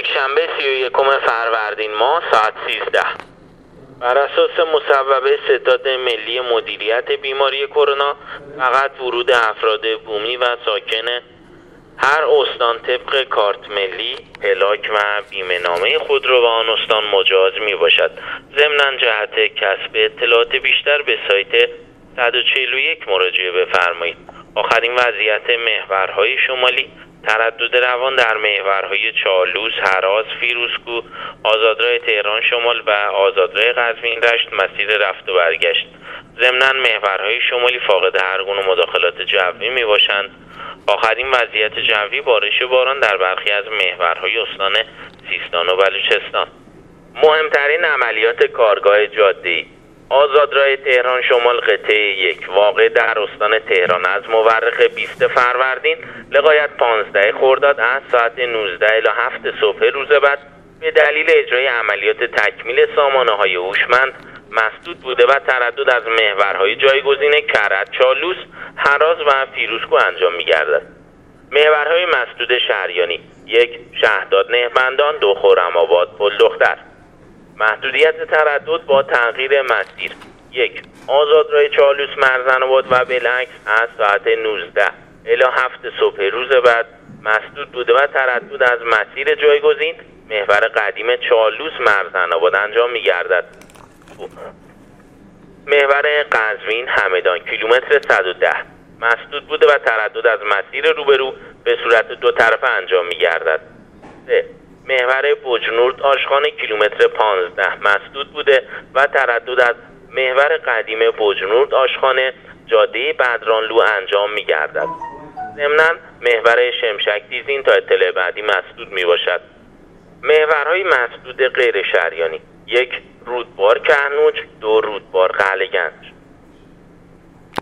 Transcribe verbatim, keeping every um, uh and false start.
یکشنبه سی و یکم فروردین ماه ساعت سیزده. بر اساس مصوبه ستاد ملی مدیریت بیماری کرونا فقط ورود افراد بومی و ساکن هر استان طبق کارت ملی، پلاک و بیمه نامه خودرو و آن استان مجاز می باشد. ضمناً جهت کسب اطلاعات بیشتر به سایت صد و چهل و یک مراجعه بفرمایید. آخرین وضعیت محورهای شمالی: تردد روان در محورهای چالوس، هراز، فیروزکوه، آزادراه تهران شمال و آزادراه قزوین رشت مسیر رفت و برگشت. ضمناً محورهای شمالی فاقد هر گونه مداخلات جوی می باشند. آخرین وضعیت جوی: بارش باران در برخی از محورهای استان سیستان و بلوچستان. مهمترین عملیات کارگاه جاده‌ای: آزادراه تهران شمال قطعه یک واقع در استان تهران از مورخ بیست فروردین لغایت پانزده خرداد از ساعت نوزده الی هفت صبح روز بعد به دلیل اجرای عملیات تکمیل سامانه‌های هوشمند مسدود بوده و تردد از محورهای جایگزین کرج، چالوس، هراز و فیروزکوه انجام می‌گردد. محورهای مسدود شهریانی: یک شهداد نهبندان، دو خرم‌آباد پل دختر. محدودیت تردد با تغییر مسیر: یک آزادراه چالوس مرزن‌آباد و بالعکس از ساعت نوزده الی هفت صبح روز بعد مسدود بوده و تردد از مسیر جایگزین محور قدیم چالوس مرزن‌آباد انجام می‌گردد. محور قزوین همدان کیلومتر صد و ده مسدود بوده و تردد از مسیر روبرو به صورت دو طرفه انجام می‌گردد. سه محور بجنورد آشخانه کیلومتر پانزده مسدود بوده و تردد از محور قدیم بجنورد آشخانه جاده بدرانلو انجام می‌گردد. ضمناً محور شمشک دیزین تا اطلاع بعدی مسدود میباشد. محورهای مسدود غیر شهریانی: یک رودبار کهنوج، دو رودبار قلعه‌گنج.